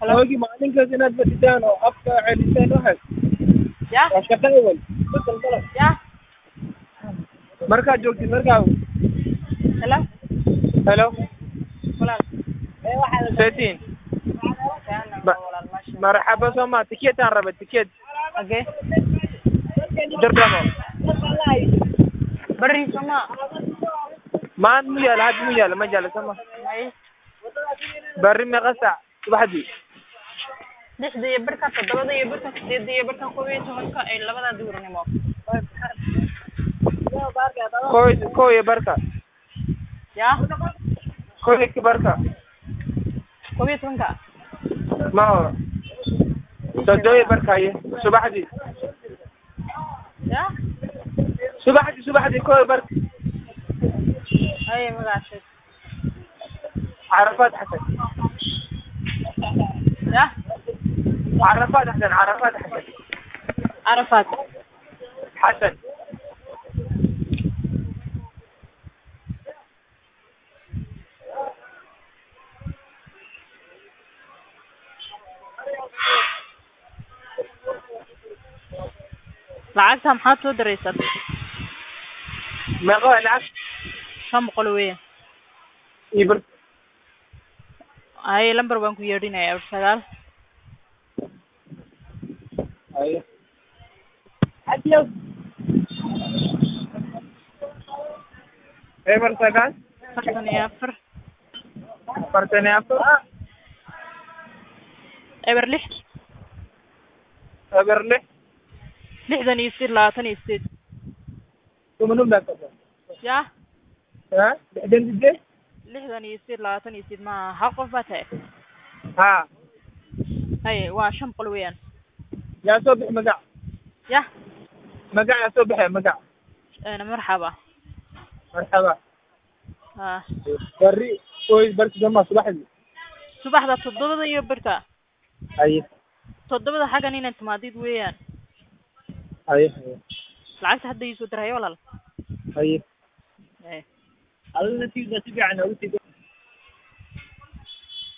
هاجي معلنك زينات بديان أو أبقى عليتين واحد يا وشقاول بدل بلد يا مركز جوتي مركز هلا هلو ولا سيتين مرحبا سما تكيت أنا ربع تكيت اوكي دربنا بري سما ما ميال هاد ميال ما جال سما ماي بري مقصع وحدي دحدي بركة تدبدي بركة سيدي بركة قوية تمنك أي لبدا دورنمو كوي بركة يا كوي بركة قوية تمنك ما هو صدقني بركة هي صباحدي يا صباحدي كوي بركة أي مقاشد عرفات حسن يا عرفات حسن عرفات حسن lacagta maxaad soo dareysatay meeqa lacag 500 weyn ibar ay lambar baan ku yeedhinayaa 9 ay adiyo eber sagal 54 partenato eber 6 eber lix 68 tumanum laka ya ha dende 68 ma hal qof baa tahay ha ay waa 500 weyn yaa soo bix magac ya yaa soo bixay magac ana marxaba marxaba ha bari ooy barki jama subaxdii subaxda 7 iyo barka ay 7 xagan inaan timaadid weeyaan ay lacagta hadda ii soo diray walaal ay ay alna tii fiican oo